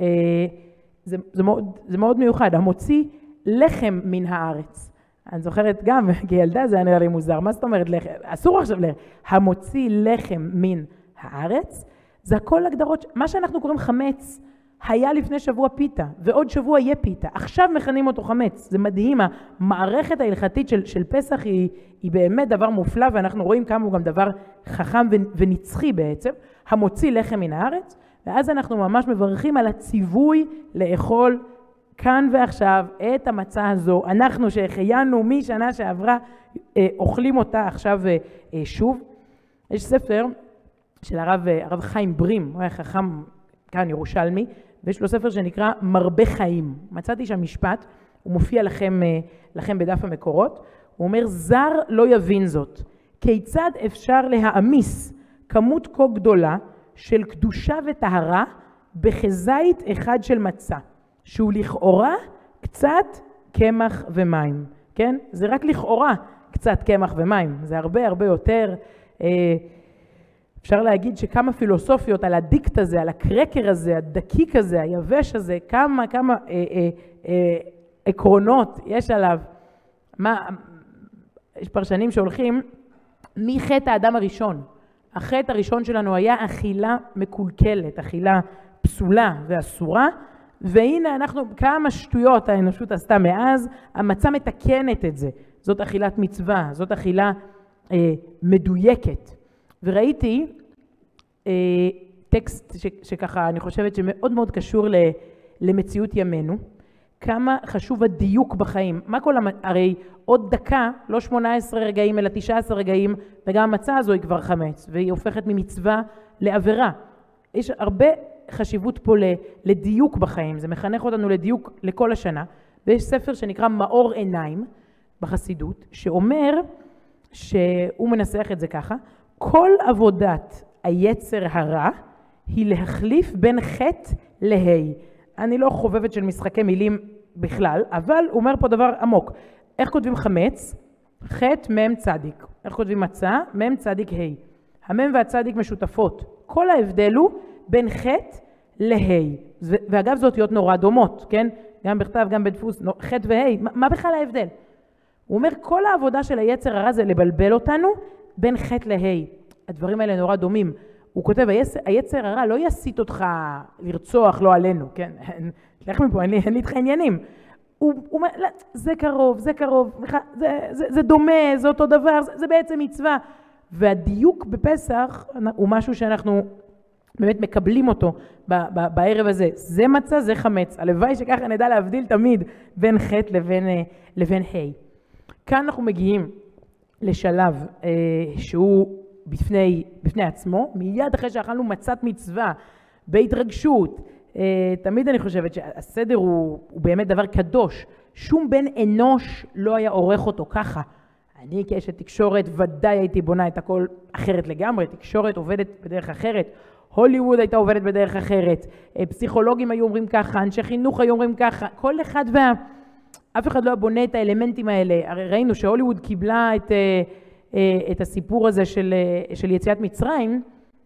זה, זה, מאוד, זה מאוד מיוחד, המוציא לחם מן הארץ. אני זוכרת גם, כילדה זה היה נראה לי מוזר, מה זאת אומרת לחם? אסור עכשיו לחם. המוציא לחם מן הארץ, זה הכל הגדרות, מה שאנחנו קוראים חמץ, היה לפני שבוע פיתה, ועוד שבוע יהיה פיתה. עכשיו מכנים אותו חמץ. זה מדהים, המערכת ההלכתית של, של פסח היא, היא באמת דבר מופלא, ואנחנו רואים כמה הוא גם דבר חכם ונצחי בעצם. המוציא לחם מן הארץ, ואז אנחנו ממש מברכים על הציווי לאכול כאן ועכשיו את המצה הזו. אנחנו שהחיינו משנה שעברה, אוכלים אותה עכשיו שוב. יש ספר של הרב, הרב חיים ברים, הוא היה חכם כאן ירושלמי, ויש לו ספר שנקרא מרבה חיים. מצאתי שם משפט, הוא מופיע לכם, לכם בדף המקורות, הוא אומר, זר לא יבין זאת. כיצד אפשר להאמיס כמות כה גדולה של קדושה וטהרה בחזית אחד של מצה, שהוא לכאורה קצת קמח ומים, כן? זה רק לכאורה קצת קמח ומים, זה הרבה הרבה יותר, אה, אפשר להגיד שכמה פילוסופיות על הדיקט הזה, על הקרקר הזה, הדקיק הזה, היבש הזה, כמה כמה אה, אה, אה, עקרונות יש עליו. מה, יש פרשנים שהולכים מחטא האדם הראשון. החטא הראשון שלנו היה אכילה מקולקלת, אכילה פסולה ואסורה, והנה אנחנו, כמה שטויות האנושות עשתה מאז, המצה מתקנת את זה. זאת אכילת מצווה, זאת אכילה אה, מדויקת. וראיתי אה, טקסט ש, שככה אני חושבת שמאוד מאוד קשור ל, למציאות ימינו, כמה חשוב הדיוק בחיים. מה כל המ... הרי עוד דקה, לא שמונה עשרה רגעים אלא תשעה עשר רגעים, וגם המצה הזו היא כבר חמץ, והיא הופכת ממצווה לעבירה. יש הרבה חשיבות פה לדיוק בחיים, זה מחנך אותנו לדיוק לכל השנה, ויש ספר שנקרא מאור עיניים בחסידות, שאומר שהוא מנסח את זה ככה, כל עבודת היצר הרע היא להחליף בין חטא להי. אני לא חובבת של משחקי מילים בכלל, אבל הוא אומר פה דבר עמוק. איך כותבים חמץ? חטא מם צדיק. איך כותבים מצה? מם צדיק ה'. המם והצדיק משותפות. כל ההבדל הוא בין חטא להי. ואגב, זה אותיות נורא דומות, כן? גם בכתב, גם בדפוס, חטא והי. מה, מה בכלל ההבדל? הוא אומר, כל העבודה של היצר הרע זה לבלבל אותנו בין חטא להי. הדברים האלה נורא דומים. הוא כותב, היצר הרע לא יסיט אותך לרצוח, לא עלינו, כן? תלך מפה, אין לי, אין לי איתך עניינים. הוא אומר, לא, זה קרוב, זה קרוב, זה, זה, זה דומה, זה אותו דבר, זה, זה בעצם מצווה. והדיוק בפסח הוא משהו שאנחנו באמת מקבלים אותו ב, ב, בערב הזה. זה מצה, זה חמץ. הלוואי שככה נדע להבדיל תמיד בין חטא לבין, לבין ה'. כאן אנחנו מגיעים לשלב אה, שהוא בפני, בפני עצמו, מיד אחרי שאכלנו מצת מצווה, בהתרגשות. אה, תמיד אני חושבת שהסדר הוא, הוא באמת דבר קדוש. שום בן אנוש לא היה עורך אותו ככה. אני כאשת תקשורת ודאי הייתי בונה את הכל אחרת לגמרי. תקשורת עובדת בדרך אחרת. הוליווד הייתה עובדת בדרך אחרת. אה, פסיכולוגים היו אומרים ככה, אנשי חינוך היו אומרים ככה. כל אחד וה... אף אחד לא בונה את האלמנטים האלה. הרי ראינו שהוליווד קיבלה את, את הסיפור הזה של, של יציאת מצרים,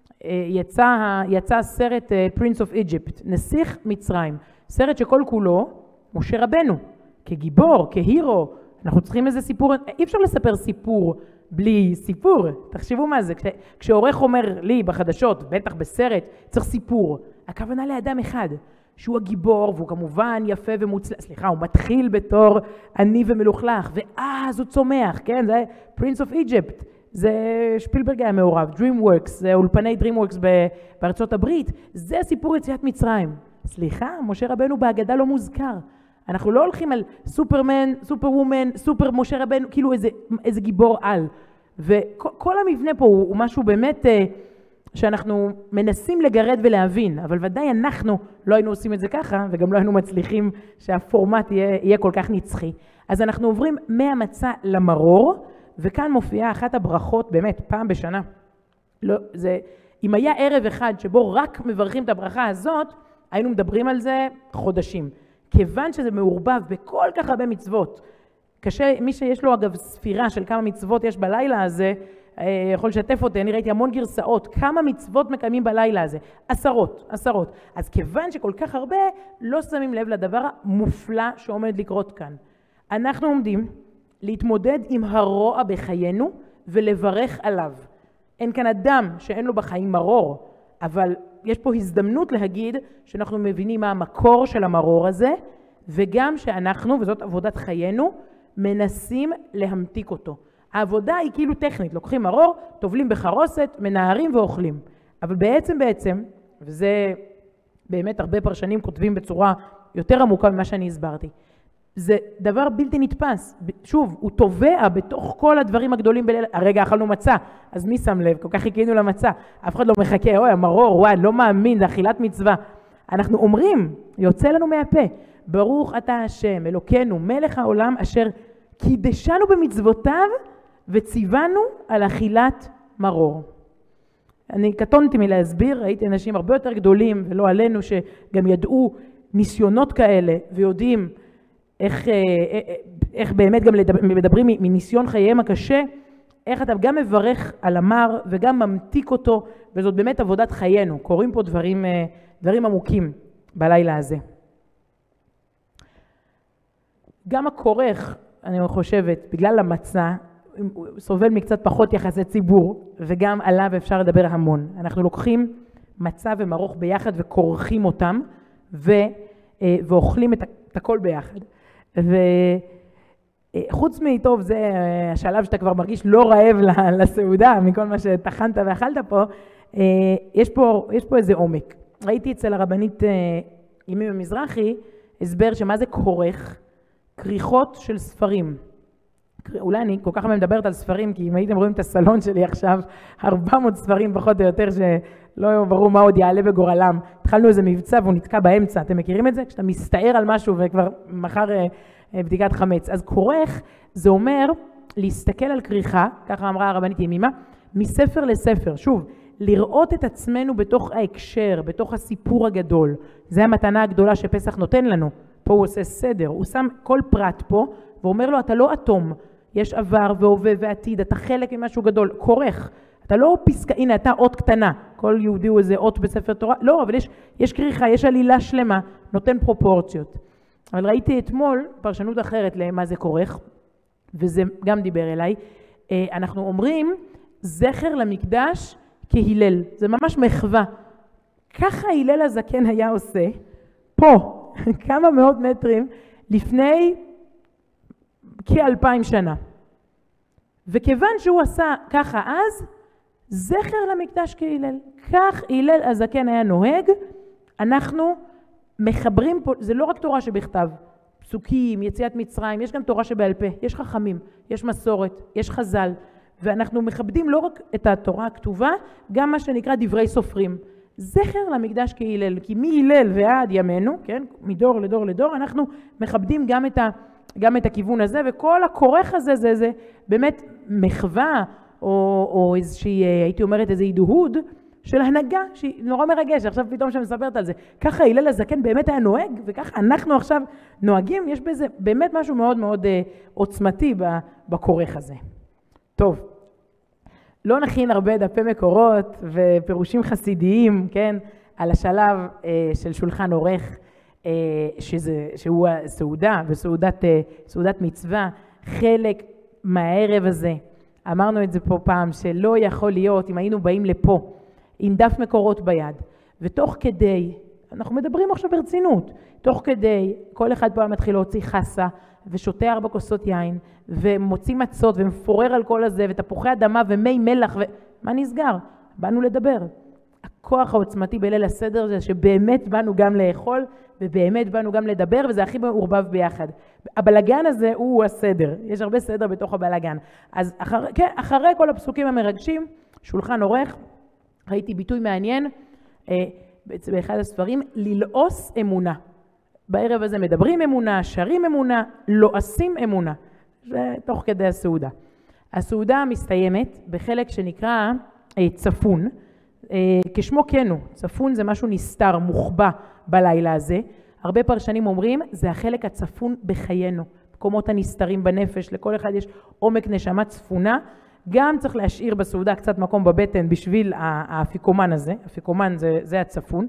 יצא, יצא סרט Prince of Egypt, נסיך מצרים, סרט שכל כולו משה רבנו, כגיבור, כהירו. אנחנו צריכים איזה סיפור, אי אפשר לספר סיפור בלי סיפור, תחשבו מה זה, כש, כשעורך אומר לי בחדשות, בטח בסרט, צריך סיפור, הכוונה לאדם אחד, שהוא הגיבור, והוא כמובן יפה ומוצלח, סליחה, הוא מתחיל בתור עני ומלוכלך, ואז הוא צומח, כן? זה Prince of Egypt, זה שפילברג היה מעורב, DreamWorks, זה אולפני DreamWorks בארצות הברית, זה סיפור יציאת מצרים. סליחה, משה רבנו בהגדה לא מוזכר. אנחנו לא הולכים על סופרמן, סופר וומן, סופר משה רבנו, כאילו איזה, איזה גיבור על. וכל המבנה פה הוא, הוא משהו באמת... שאנחנו מנסים לגרד ולהבין, אבל ודאי אנחנו לא היינו עושים את זה ככה, וגם לא היינו מצליחים שהפורמט יהיה, יהיה כל כך נצחי. אז אנחנו עוברים מהמצה למרור, וכאן מופיעה אחת הברכות, באמת, פעם בשנה. לא, זה, אם היה ערב אחד שבו רק מברכים את הברכה הזאת, היינו מדברים על זה חודשים. כיוון שזה מעורבב בכל כך הרבה מצוות, קשה, מי שיש לו אגב ספירה של כמה מצוות יש בלילה הזה, יכול לשתף אותי, אני ראיתי המון גרסאות, כמה מצוות מקיימים בלילה הזה, עשרות, עשרות. אז כיוון שכל כך הרבה, לא שמים לב לדבר המופלא שעומד לקרות כאן. אנחנו עומדים להתמודד עם הרוע בחיינו ולברך עליו. אין כאן אדם שאין לו בחיים מרור, אבל יש פה הזדמנות להגיד שאנחנו מבינים מה המקור של המרור הזה, וגם שאנחנו, וזאת עבודת חיינו, מנסים להמתיק אותו. העבודה היא כאילו טכנית, לוקחים מרור, טובלים בחרוסת, מנערים ואוכלים. אבל בעצם בעצם, וזה באמת הרבה פרשנים כותבים בצורה יותר עמוקה ממה שאני הסברתי, זה דבר בלתי נתפס. שוב, הוא טובע בתוך כל הדברים הגדולים בלילה. הרגע אכלנו מצה, אז מי שם לב? כל כך חיכינו למצה. אף אחד לא מחכה, אוי, המרור, וואי, לא מאמין, זה אכילת מצווה. אנחנו אומרים, יוצא לנו מהפה, ברוך אתה השם, אלוקינו, מלך העולם, אשר קידשנו במצוותיו, וציוונו על אכילת מרור. אני קטונתי מלהסביר, ראיתי אנשים הרבה יותר גדולים, ולא עלינו, שגם ידעו ניסיונות כאלה, ויודעים איך, איך באמת גם מדברים מניסיון חייהם הקשה, איך אתה גם מברך על המר, וגם ממתיק אותו, וזאת באמת עבודת חיינו. קוראים פה דברים, דברים עמוקים בלילה הזה. גם הכורך, אני חושבת, בגלל המצה, הוא סובל מקצת פחות יחסי ציבור, וגם עליו אפשר לדבר המון. אנחנו לוקחים מצה ומרוך ביחד וכורכים אותם, ו, ואוכלים את הכל ביחד. וחוץ מטוב, זה השלב שאתה כבר מרגיש לא רעב לסעודה, מכל מה שטחנת ואכלת פה, יש פה, יש פה איזה עומק. ראיתי אצל הרבנית ימי במזרחי, הסבר שמה זה כורך, כריכות של ספרים. אולי אני כל כך מדברת על ספרים, כי אם הייתם רואים את הסלון שלי עכשיו, ארבע מאות ספרים פחות או יותר, שלא ברור מה עוד יעלה בגורלם. התחלנו איזה מבצע והוא נתקע באמצע, אתם מכירים את זה? כשאתה מסתער על משהו וכבר מחר אה, אה, בדיקת חמץ. אז כורך, זה אומר להסתכל על כריכה, ככה אמרה הרבנית ימימה, מספר לספר. שוב, לראות את עצמנו בתוך ההקשר, בתוך הסיפור הגדול. זה המתנה הגדולה שפסח נותן לנו. פה הוא עושה סדר, הוא שם כל פרט פה, ואומר לו, אתה לא אטום, יש עבר והווה ועתיד, אתה חלק ממשהו גדול, כורך, אתה לא פסקה, הנה, אתה אות קטנה, כל יהודי הוא איזה אות בספר תורה, לא, אבל יש, יש כריכה, יש עלילה שלמה, נותן פרופורציות. אבל ראיתי אתמול פרשנות אחרת למה זה כורך, וזה גם דיבר אליי, אנחנו אומרים, זכר למקדש כהילל, זה ממש מחווה. ככה הלל הזקן היה עושה, פה, כמה מאות מטרים, לפני כאלפיים שנה. וכיוון שהוא עשה ככה אז, זכר למקדש כהילל. כך הלל הזקן היה נוהג, אנחנו מחברים פה, זה לא רק תורה שבכתב, פסוקים, יציאת מצרים, יש גם תורה שבעל פה, יש חכמים, יש מסורת, יש חז"ל, ואנחנו מכבדים לא רק את התורה הכתובה, גם מה שנקרא דברי סופרים. זכר למקדש כהילל, כי מהילל ועד ימינו, כן, מדור לדור לדור, אנחנו מכבדים גם את ה... גם את הכיוון הזה, וכל הכורך הזה זה, זה באמת מחווה, או, או איזושהי, הייתי אומרת, איזו הידהוד של הנהגה, שהיא נורא מרגש, עכשיו פתאום שאני מספרת על זה. ככה הלל הזקן באמת היה נוהג, וככה אנחנו עכשיו נוהגים, יש בזה באמת משהו מאוד מאוד אה, עוצמתי בכורך הזה. טוב, לא נכין הרבה דפי מקורות ופירושים חסידיים, כן, על השלב אה, של שולחן עורך, שזה, שהוא הסעודה וסעודת סעודת מצווה, חלק מהערב הזה, אמרנו את זה פה פעם, שלא יכול להיות אם היינו באים לפה עם דף מקורות ביד, ותוך כדי, אנחנו מדברים עכשיו ברצינות, תוך כדי כל אחד פה מתחיל להוציא חסה, ושותה ארבע כוסות יין, ומוציא מצות, ומפורר על כל הזה, ותפוחי אדמה ומי מלח, ומה נסגר? באנו לדבר. הכוח העוצמתי בליל הסדר זה שבאמת באנו גם לאכול, ובאמת באנו גם לדבר, וזה הכי מעורבב ביחד. הבלגן הזה הוא הסדר, יש הרבה סדר בתוך הבלגן. אז אחר, כן, אחרי כל הפסוקים המרגשים, שולחן עורך, ראיתי ביטוי מעניין, אה, באחד הספרים, ללעוס אמונה. בערב הזה מדברים אמונה, שרים אמונה, לועסים אמונה. זה תוך כדי הסעודה. הסעודה מסתיימת בחלק שנקרא אה, צפון, אה, כשמו כן הוא, צפון זה משהו נסתר, מוחבא בלילה הזה. הרבה פרשנים אומרים, זה החלק הצפון בחיינו, מקומות הנסתרים בנפש, לכל אחד יש עומק נשמה צפונה, גם צריך להשאיר בסעודה קצת מקום בבטן בשביל האפיקומן הזה, האפיקומן זה, זה הצפון,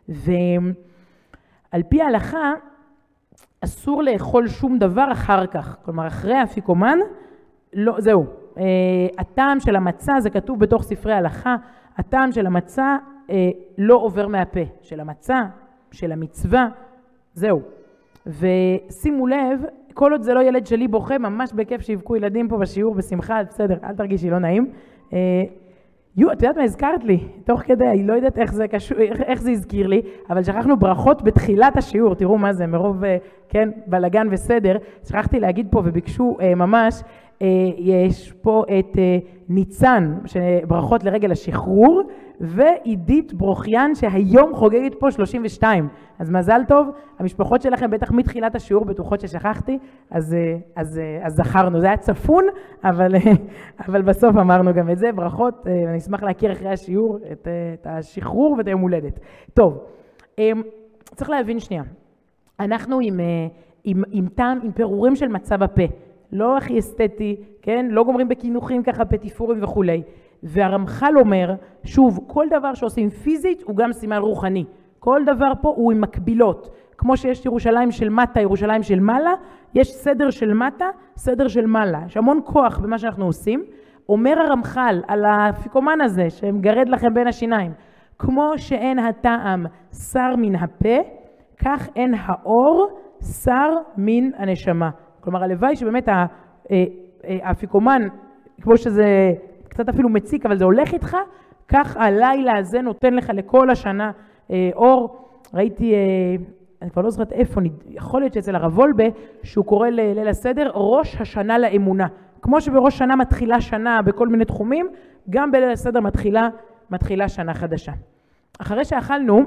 ועל פי ההלכה אסור לאכול שום דבר אחר כך, כלומר אחרי האפיקומן, לא, זהו, הטעם של המצה, זה כתוב בתוך ספרי ההלכה, הטעם של המצה לא עובר מהפה, של המצה, של המצווה, זהו. ושימו לב, כל עוד זה לא ילד שלי בוכה, ממש בכיף שיבכו ילדים פה בשיעור בשמחה, בסדר, אל תרגישי, לא נעים. יו, את יודעת מה הזכרת לי? תוך כדי, אני לא יודעת איך זה, קשור, איך זה הזכיר לי, אבל שכחנו ברכות בתחילת השיעור, תראו מה זה, מרוב, כן, בלגן וסדר, שכחתי להגיד פה וביקשו ממש, יש פה את ניצן, ברכות לרגל השחרור, ועידית ברוכיאן שהיום חוגגת פה שלושים ושתיים. אז מזל טוב, המשפחות שלכם בטח מתחילת השיעור בטוחות ששכחתי, אז, אז, אז זכרנו, זה היה צפון, אבל, אבל בסוף אמרנו גם את זה, ברכות, אני אשמח להכיר אחרי השיעור את, את השחרור ואת היום הולדת. טוב, צריך להבין שנייה, אנחנו עם, עם, עם טעם, עם פירורים של מצב הפה, לא הכי אסתטי, כן? לא גומרים בכינוחים ככה, פטיפורים וכולי. והרמח"ל אומר, שוב, כל דבר שעושים פיזית הוא גם סימן רוחני. כל דבר פה הוא עם מקבילות. כמו שיש ירושלים של מטה, ירושלים של מעלה, יש סדר של מטה, סדר של מעלה. יש המון כוח במה שאנחנו עושים. אומר הרמח"ל על האפיקומן הזה, שמגרד לכם בין השיניים, כמו שאין הטעם שר מן הפה, כך אין האור שר מן הנשמה. כלומר, הלוואי שבאמת האפיקומן, כמו שזה קצת אפילו מציק, אבל זה הולך איתך, כך הלילה הזה נותן לך לכל השנה אור. ראיתי, אני כבר לא זוכרת איפה, יכול להיות שאצל הרב וולבה, שהוא קורא ליל הסדר, ראש השנה לאמונה. כמו שבראש שנה מתחילה שנה בכל מיני תחומים, גם בליל הסדר מתחילה, מתחילה שנה חדשה. אחרי שאכלנו,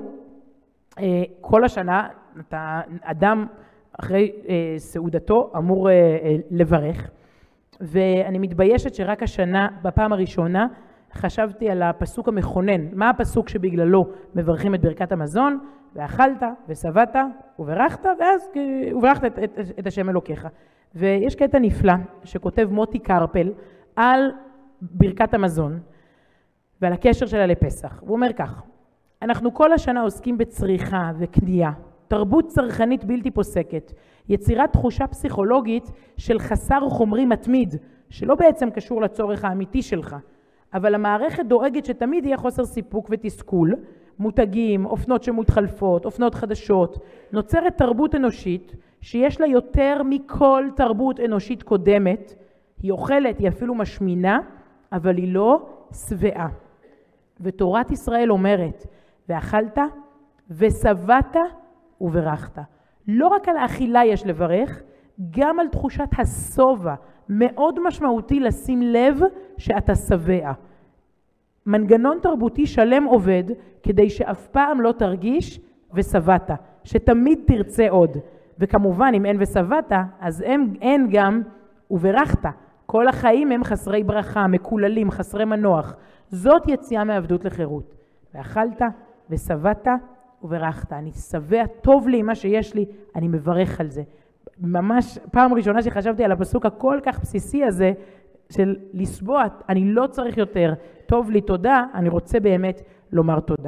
כל השנה, אתה, אדם אחרי סעודתו אמור לברך, ואני מתביישת שרק השנה, בפעם הראשונה, חשבתי על הפסוק המכונן. מה הפסוק שבגללו מברכים את ברכת המזון? ואכלת ושבעת וברכת, ואז וברכת את, את, את השם אלוקיך. ויש קטע נפלא שכותב מוטי קרפל על ברכת המזון ועל הקשר שלה לפסח. הוא אומר כך: אנחנו כל השנה עוסקים בצריכה וקנייה, תרבות צרכנית בלתי פוסקת, יצירת תחושה פסיכולוגית של חסר חומרי מתמיד, שלא בעצם קשור לצורך האמיתי שלך, אבל המערכת דואגת שתמיד יהיה חוסר סיפוק ותסכול, מותגים, אופנות שמותחלפות, אופנות חדשות. נוצרת תרבות אנושית שיש לה יותר מכל תרבות אנושית קודמת. היא אוכלת, היא אפילו משמינה, אבל היא לא שבעה. ותורת ישראל אומרת: ואכלת ושבעת וברכת. לא רק על האכילה יש לברך, גם על תחושת השובע. מאוד משמעותי לשים לב שאתה שבע. מנגנון תרבותי שלם עובד כדי שאף פעם לא תרגיש ושבעת, שתמיד תרצה עוד. וכמובן אם אין ושבעת, אז אין, אין גם וברכת. כל החיים הם חסרי ברכה, מקוללים, חסרי מנוח. זאת יציאה מעבדות לחירות. ואכלת ושבעת וברכת. אני שבע, טוב לי מה שיש לי, אני מברך על זה. ממש פעם ראשונה שחשבתי על הפסוק הכל כך בסיסי הזה של לסבוע, אני לא צריך יותר, טוב לי, תודה, אני רוצה באמת לומר תודה.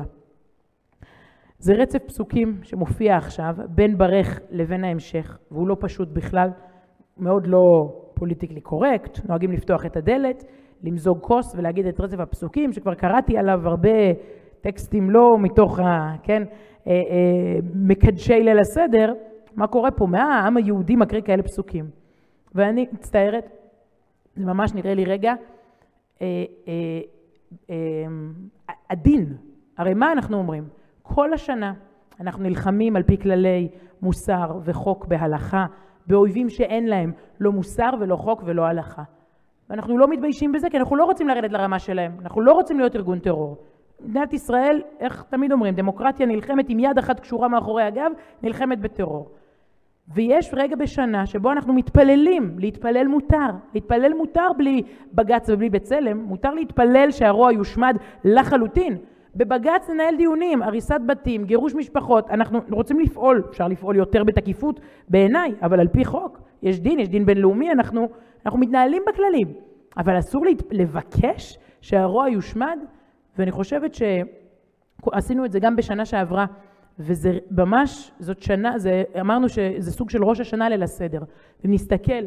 זה רצף פסוקים שמופיע עכשיו בין ברך לבין ההמשך, והוא לא פשוט בכלל, מאוד לא פוליטיקלי קורקט. נוהגים לפתוח את הדלת, למזוג כוס ולהגיד את רצף הפסוקים שכבר קראתי עליו הרבה טקסטים לא מתוך ה, כן, אה, אה, מקדשי ליל הסדר. מה קורה פה? מה העם היהודי מקריא כאלה פסוקים? ואני מצטערת, זה ממש נראה לי רגע אה, אה, אה, עדין. הרי מה אנחנו אומרים? כל השנה אנחנו נלחמים על פי כללי מוסר וחוק בהלכה, באויבים שאין להם לא מוסר ולא חוק ולא הלכה. ואנחנו לא מתביישים בזה, כי אנחנו לא רוצים לרדת לרמה שלהם. אנחנו לא רוצים להיות ארגון טרור. מדינת ישראל, איך תמיד אומרים, דמוקרטיה נלחמת עם יד אחת קשורה מאחורי הגב, נלחמת בטרור. ויש רגע בשנה שבו אנחנו מתפללים, להתפלל מותר. להתפלל מותר בלי בגץ ובלי בצלם, מותר להתפלל שהרוע יושמד לחלוטין. בבגץ ננהל דיונים, הריסת בתים, גירוש משפחות. אנחנו רוצים לפעול, אפשר לפעול יותר בתקיפות בעיניי, אבל על פי חוק. יש דין, יש דין בינלאומי, אנחנו, אנחנו מתנהלים בכללים. אבל אסור להת... לבקש שהרוע יושמד, ואני חושבת שעשינו את זה גם בשנה שעברה, וזה ממש, זאת שנה, זה, אמרנו שזה סוג של ראש השנה ליל הסדר. ונסתכל,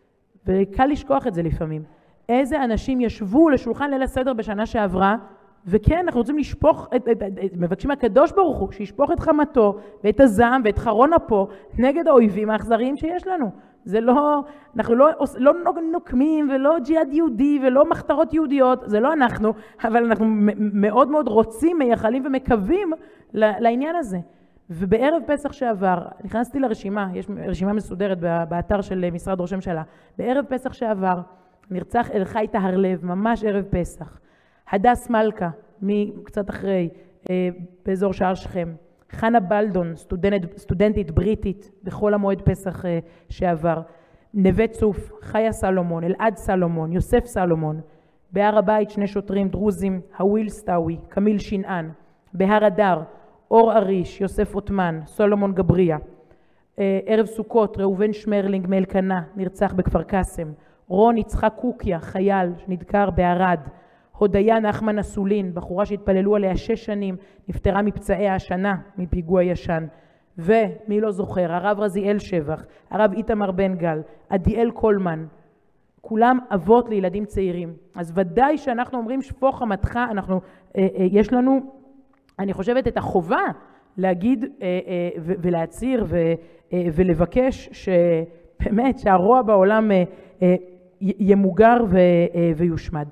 וקל לשכוח את זה לפעמים. איזה אנשים ישבו לשולחן ליל הסדר בשנה שעברה, וכן, אנחנו רוצים לשפוך, את, את, את, את, מבקשים מהקדוש ברוך הוא, שישפוך את חמתו ואת הזעם ואת חרון אפו נגד האויבים האכזריים שיש לנו. זה לא, אנחנו לא, לא נוקמים ולא ג'יהאד יהודי ולא מחתרות יהודיות, זה לא אנחנו, אבל אנחנו מאוד מאוד רוצים, מייחלים ומקווים לעניין הזה. ובערב פסח שעבר, נכנסתי לרשימה, יש רשימה מסודרת באתר של משרד ראש הממשלה, בערב פסח שעבר נרצח אלחי טהרלב, ממש ערב פסח. הדס מלכה, מקצת אחרי, באזור שער שכם. חנה בלדון, סטודנט, סטודנטית בריטית, בכל המועד פסח שעבר. נווה צוף, חיה סלומון, אלעד סלומון, יוסף סלומון. בהר הבית שני שוטרים דרוזים, הוויל סטאווי, קמיל שינען. בהר הדר, אור אריש, יוסף עותמן, סולומון גבריה. ערב סוכות, ראובן שמרלינג מאלקנה, נרצח בכפר קאסם. רון יצחק קוקיה, חייל, שנדקר בערד. הודיה נחמן אסולין, בחורה שהתפללו עליה שש שנים, נפטרה מפצעי השנה, מפיגוע ישן. ומי לא זוכר, הרב רזיאל שבח, הרב איתמר בן גל, עדיאל קולמן, כולם אבות לילדים צעירים. אז ודאי שאנחנו אומרים שפוך חמתך, אנחנו, אה, אה, יש לנו, אני חושבת, את החובה להגיד אה, אה, ו- ולהצהיר ו- אה, ולבקש שבאמת שהרוע בעולם אה, אה, ימוגר ו- אה, ויושמד.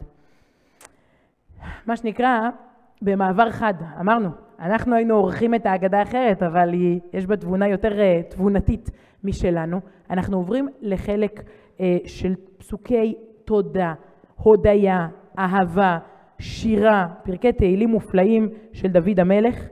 מה שנקרא, במעבר חד, אמרנו, אנחנו היינו עורכים את ההגדה אחרת, אבל היא, יש בה תבונה יותר תבונתית משלנו. אנחנו עוברים לחלק אה, של פסוקי תודה, הודיה, אהבה, שירה, פרקי תהילים מופלאים של דוד המלך,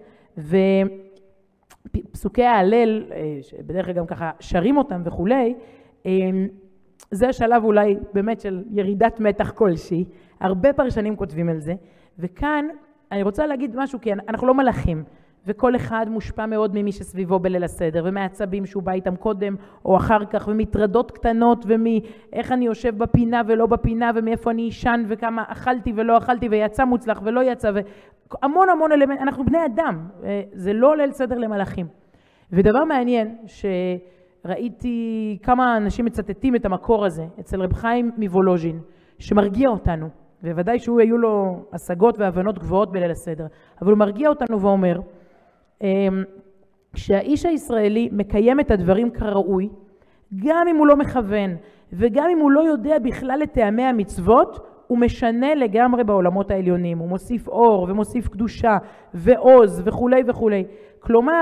ופסוקי ההלל, בדרך כלל גם ככה שרים אותם וכולי, זה השלב אולי באמת של ירידת מתח כלשהי, הרבה פרשנים כותבים על זה, וכאן אני רוצה להגיד משהו, כי אנחנו לא מלאכים, וכל אחד מושפע מאוד ממי שסביבו בליל הסדר, ומהעצבים שהוא בא איתם קודם או אחר כך, ומטרדות קטנות, ומאיך אני יושב בפינה ולא בפינה, ומאיפה אני אישן, וכמה אכלתי ולא אכלתי, ויצא מוצלח ולא יצא, והמון המון אלמנט, אנחנו בני אדם, זה לא ליל סדר למלאכים. ודבר מעניין, שראיתי כמה אנשים מצטטים את המקור הזה, אצל רב חיים מוולוז'ין, שמרגיע אותנו, ובוודאי שהוא היו לו השגות והבנות גבוהות בליל הסדר, אבל הוא מרגיע אותנו ואומר, כשהאיש הישראלי מקיים את הדברים כראוי, גם אם הוא לא מכוון, וגם אם הוא לא יודע בכלל את טעמי המצוות, הוא משנה לגמרי בעולמות העליונים, הוא מוסיף אור ומוסיף קדושה ועוז וכו' וכו'. כלומר,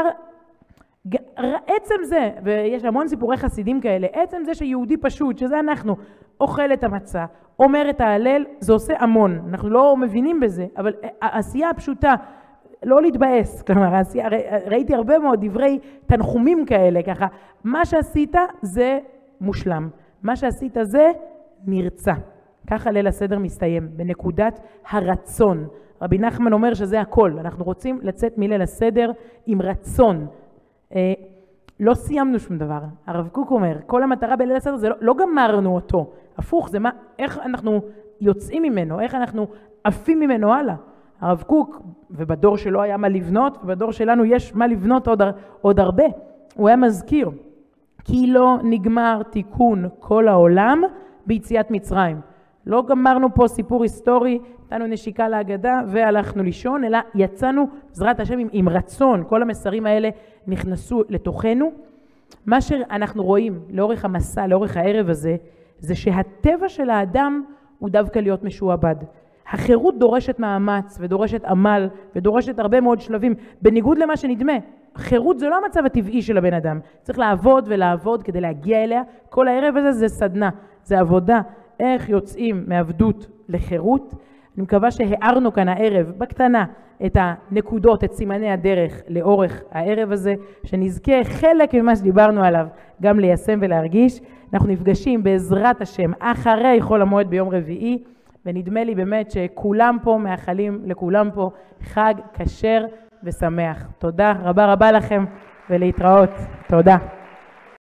עצם זה, ויש המון סיפורי חסידים כאלה, עצם זה שיהודי פשוט, שזה אנחנו, אוכל את המצה, אומר את ההלל, זה עושה המון. אנחנו לא מבינים בזה, אבל העשייה הפשוטה, לא להתבאס, כלומר, העשייה, ראיתי הרבה מאוד דברי תנחומים כאלה, ככה, מה שעשית זה מושלם, מה שעשית זה נרצה. ככה ליל הסדר מסתיים, בנקודת הרצון. רבי נחמן אומר שזה הכל, אנחנו רוצים לצאת מליל הסדר עם רצון. אה, לא סיימנו שום דבר. הרב קוק אומר, כל המטרה בליל הסדר זה לא, לא גמרנו אותו, הפוך, זה מה, איך אנחנו יוצאים ממנו, איך אנחנו עפים ממנו הלאה. הרב קוק, ובדור שלו היה מה לבנות, ובדור שלנו יש מה לבנות עוד, עוד הרבה. הוא היה מזכיר, כי לא נגמר תיקון כל העולם ביציאת מצרים. לא גמרנו פה סיפור היסטורי, נתנו נשיקה להגדה והלכנו לישון, אלא יצאנו, בעזרת השם, עם, עם רצון. כל המסרים האלה נכנסו לתוכנו. מה שאנחנו רואים לאורך המסע, לאורך הערב הזה, זה שהטבע של האדם הוא דווקא להיות משועבד. החירות דורשת מאמץ ודורשת עמל ודורשת הרבה מאוד שלבים, בניגוד למה שנדמה. חירות זה לא המצב הטבעי של הבן אדם. צריך לעבוד ולעבוד כדי להגיע אליה. כל הערב הזה זה סדנה, זה עבודה. איך יוצאים מעבדות לחירות. אני מקווה שהארנו כאן הערב בקטנה את הנקודות, את סימני הדרך לאורך הערב הזה, שנזכה חלק ממה שדיברנו עליו גם ליישם ולהרגיש. אנחנו נפגשים בעזרת השם אחרי חול המועד ביום רביעי, ונדמה לי באמת שכולם פה מאחלים לכולם פה חג כשר ושמח. תודה רבה רבה לכם ולהתראות. תודה.